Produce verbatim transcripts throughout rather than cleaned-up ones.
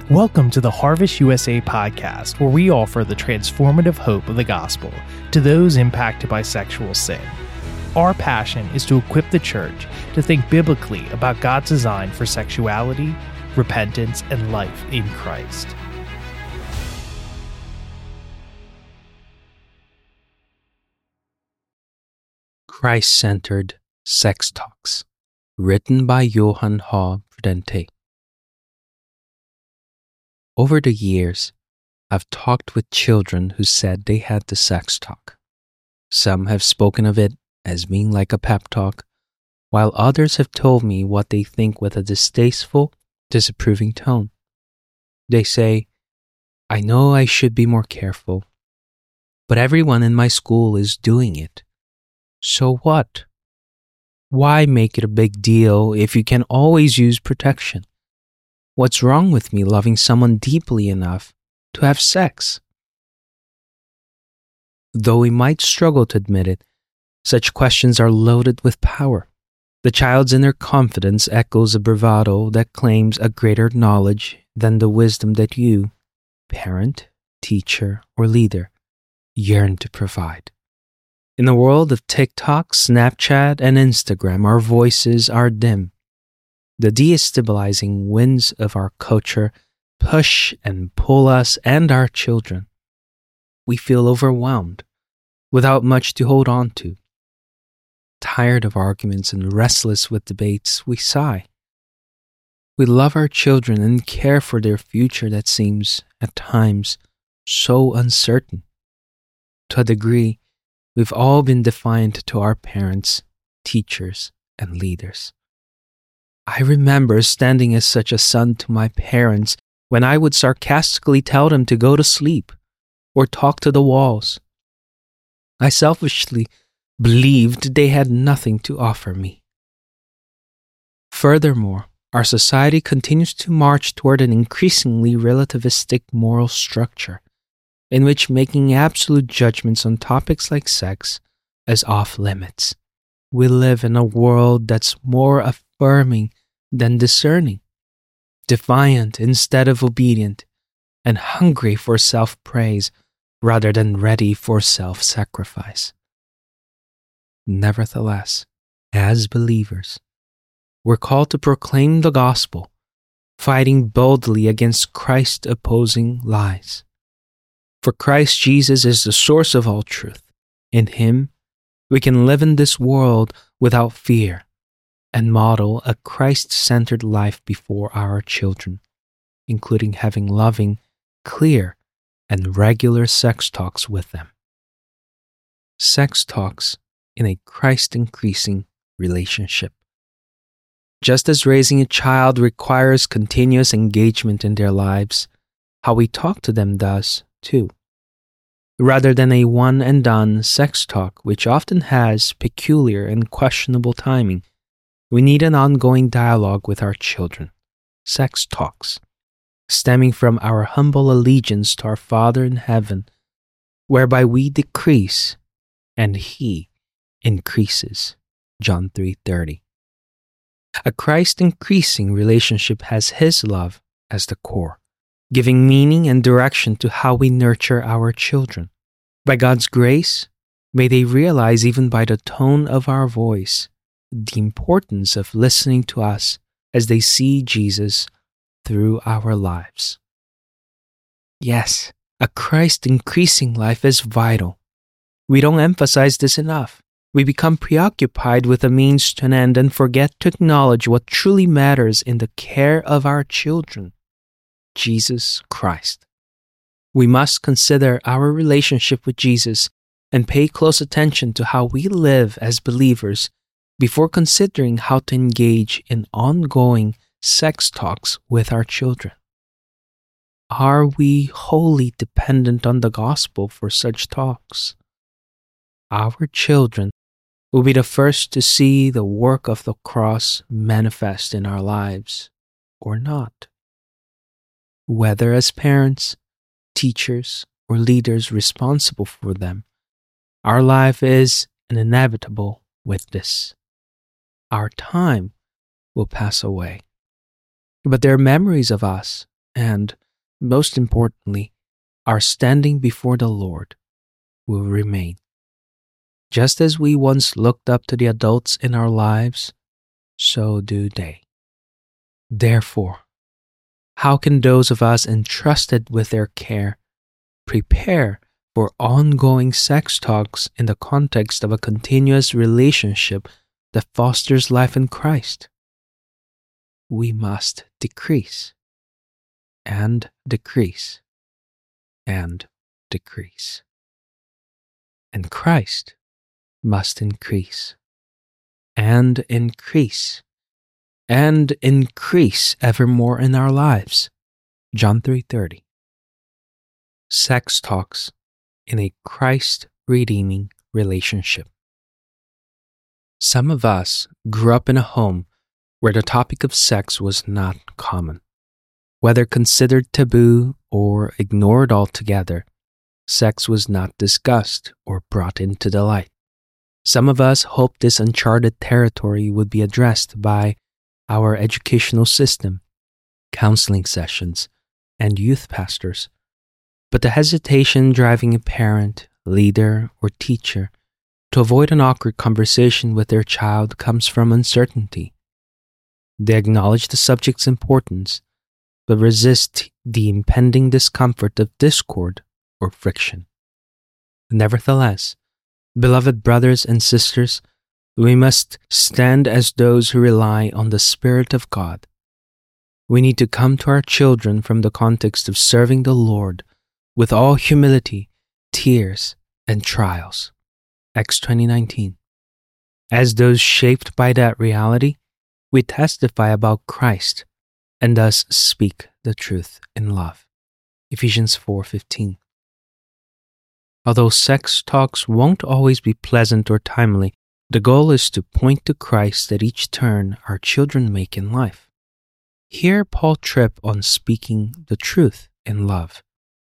Welcome to the Harvest U S A podcast, where we offer the transformative hope of the gospel to those impacted by sexual sin. Our passion is to equip the church to think biblically about God's design for sexuality, repentance, and life in Christ. Christ-Centered Sex Talks, written by Johann H. Prudente. Over the years, I've talked with children who said they had the sex talk. Some have spoken of it as being like a pep talk, while others have told me what they think with a distasteful, disapproving tone. They say, "I know I should be more careful, but everyone in my school is doing it. So what? Why make it a big deal if you can always use protection? What's wrong with me loving someone deeply enough to have sex?" Though we might struggle to admit it, such questions are loaded with power. The child's inner confidence echoes a bravado that claims a greater knowledge than the wisdom that you, parent, teacher, or leader, yearn to provide. In the world of TikTok, Snapchat, and Instagram, our voices are dim. The destabilizing winds of our culture push and pull us and our children. We feel overwhelmed, without much to hold on to. Tired of arguments and restless with debates, we sigh. We love our children and care for their future that seems, at times, so uncertain. To a degree, we've all been defiant to our parents, teachers, and leaders. I remember standing as such a son to my parents when I would sarcastically tell them to go to sleep or talk to the walls. I selfishly believed they had nothing to offer me. Furthermore, our society continues to march toward an increasingly relativistic moral structure in which making absolute judgments on topics like sex is off limits. We live in a world that's more affirming than discerning, defiant instead of obedient, and hungry for self-praise rather than ready for self-sacrifice. Nevertheless, as believers, we're called to proclaim the gospel, fighting boldly against Christ-opposing lies. For Christ Jesus is the source of all truth. In Him, we can live in this world without fear and model a Christ-centered life before our children, including having loving, clear, and regular sex talks with them. Sex talks in a Christ-increasing relationship. Just as raising a child requires continuous engagement in their lives, how we talk to them does, too. Rather than a one-and-done sex talk, which often has peculiar and questionable timing, we need an ongoing dialogue with our children, sex talks, stemming from our humble allegiance to our Father in heaven, whereby we decrease and He increases. John three thirty. A Christ-increasing relationship has His love as the core, giving meaning and direction to how we nurture our children. By God's grace, may they realize even by the tone of our voice the importance of listening to us as they see Jesus through our lives. Yes, a Christ-increasing life is vital. We don't emphasize this enough. We become preoccupied with a means to an end and forget to acknowledge what truly matters in the care of our children, Jesus Christ. We must consider our relationship with Jesus and pay close attention to how we live as believers before considering how to engage in ongoing sex talks with our children. Are we wholly dependent on the gospel for such talks? Our children will be the first to see the work of the cross manifest in our lives, or not. Whether as parents, teachers, or leaders responsible for them, our life is an inevitable witness. Our time will pass away, but their memories of us and, most importantly, our standing before the Lord will remain. Just as we once looked up to the adults in our lives, so do they. Therefore, how can those of us entrusted with their care prepare for ongoing sex talks in the context of a continuous relationship that fosters life in Christ? We must decrease, and decrease, and decrease. And Christ must increase, and increase, and increase evermore in our lives. John three thirty. Sex talks in a Christ-redeeming relationship. Some of us grew up in a home where the topic of sex was not common. Whether considered taboo or ignored altogether, sex was not discussed or brought into the light. Some of us hoped this uncharted territory would be addressed by our educational system, counseling sessions, and youth pastors. But the hesitation driving a parent, leader, or teacher to avoid an awkward conversation with their child comes from uncertainty. They acknowledge the subject's importance, but resist the impending discomfort of discord or friction. Nevertheless, beloved brothers and sisters, we must stand as those who rely on the Spirit of God. We need to come to our children from the context of serving the Lord with all humility, tears, and trials. Acts twenty nineteen. As those shaped by that reality, we testify about Christ and thus speak the truth in love. Ephesians four fifteen. Although sex talks won't always be pleasant or timely, the goal is to point to Christ at each turn our children make in life. Hear Paul Tripp on speaking the truth in love.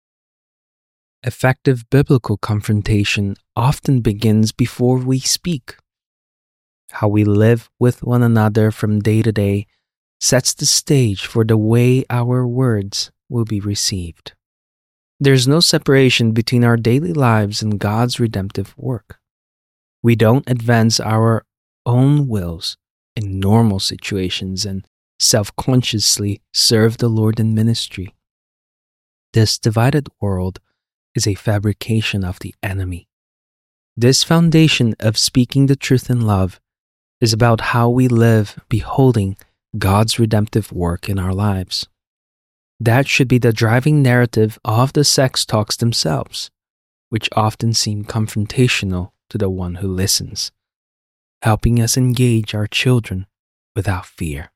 Effective biblical confrontation often begins before we speak. How we live with one another from day to day sets the stage for the way our words will be received. There's no separation between our daily lives and God's redemptive work. We don't advance our own wills in normal situations and self-consciously serve the Lord in ministry. This divided world is a fabrication of the enemy. This foundation of speaking the truth in love is about how we live beholding God's redemptive work in our lives. That should be the driving narrative of the sex talks themselves, which often seem confrontational to the one who listens, helping us engage our children without fear.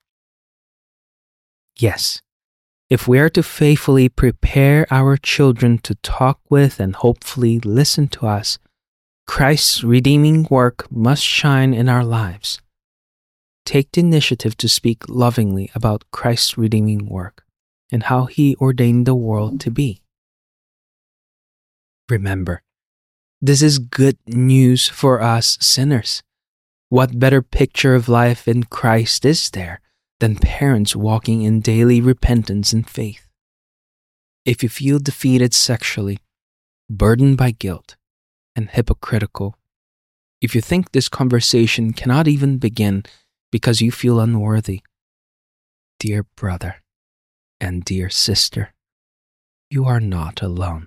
Yes, if we are to faithfully prepare our children to talk with and hopefully listen to us, Christ's redeeming work must shine in our lives. Take the initiative to speak lovingly about Christ's redeeming work and how He ordained the world to be. Remember, this is good news for us sinners. What better picture of life in Christ is there than parents walking in daily repentance and faith? If you feel defeated sexually, burdened by guilt, and hypocritical, if you think this conversation cannot even begin because you feel unworthy, dear brother and dear sister, you are not alone.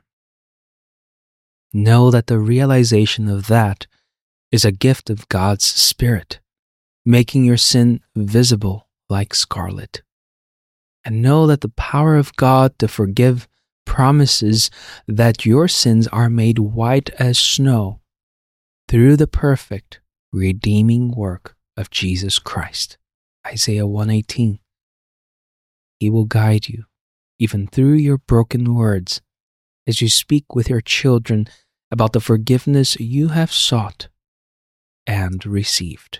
Know that the realization of that is a gift of God's Spirit, making your sin visible like scarlet. And know that the power of God to forgive promises that your sins are made white as snow through the perfect, redeeming work of Jesus Christ. Isaiah one eighteen. He will guide you, even through your broken words, as you speak with your children about the forgiveness you have sought and received.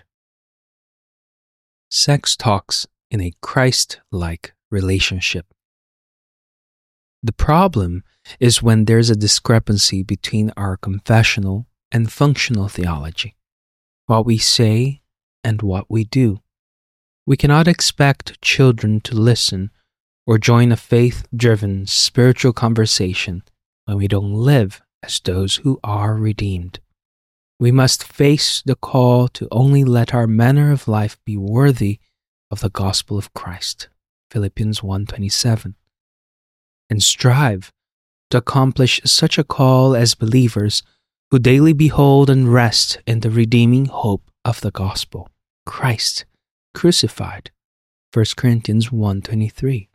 Sex talks in a Christ-like relationship. The problem is when there's a discrepancy between our confessional and functional theology, what we say and what we do. We cannot expect children to listen or join a faith-driven spiritual conversation when we don't live as those who are redeemed. We must face the call to only let our manner of life be worthy of the gospel of Christ, Philippians one twenty-seven, and strive to accomplish such a call as believers who daily behold and rest in the redeeming hope of the gospel, Christ crucified, First Corinthians one twenty-three.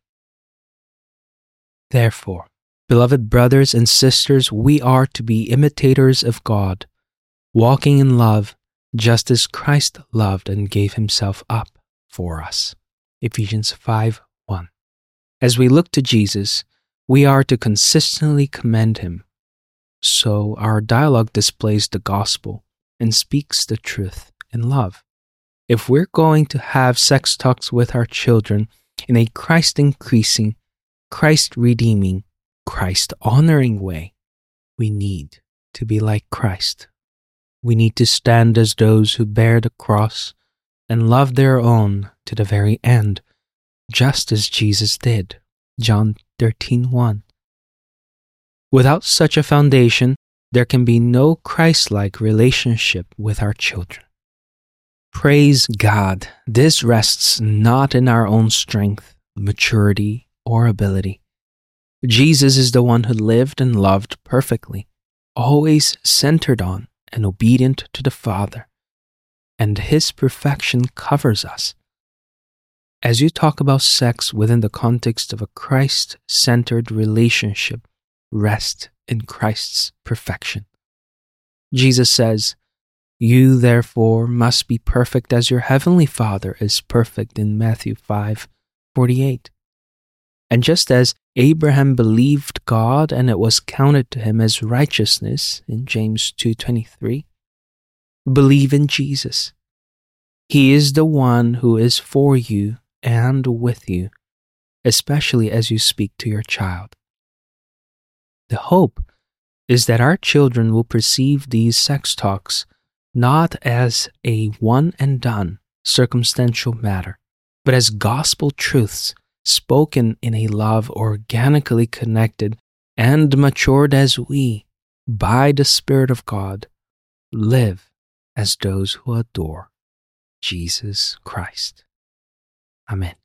Therefore, beloved brothers and sisters, we are to be imitators of God, walking in love, just as Christ loved and gave himself up for us. Ephesians five one. As we look to Jesus, we are to consistently commend him. So our dialogue displays the gospel and speaks the truth in love. If we're going to have sex talks with our children in a Christ-increasing, Christ-redeeming, Christ-honoring way, we need to be like Christ. We need to stand as those who bear the cross and love their own to the very end, just as Jesus did. John thirteen one. Without such a foundation, there can be no Christ-like relationship with our children. Praise God, this rests not in our own strength, maturity, or ability. Jesus is the one who lived and loved perfectly, always centered on and obedient to the Father, and his perfection covers us. As you talk about sex within the context of a Christ-centered relationship, rest in Christ's perfection. Jesus says, "You therefore must be perfect as your heavenly Father is perfect," in Matthew five forty-eight. And just as Abraham believed God and it was counted to him as righteousness, in James two twenty-three, believe in Jesus. He is the one who is for you and with you, especially as you speak to your child. The hope is that our children will perceive these sex talks not as a one-and-done circumstantial matter, but as gospel truths spoken in a love organically connected and matured as we, by the Spirit of God, live as those who adore Jesus Christ. Amen.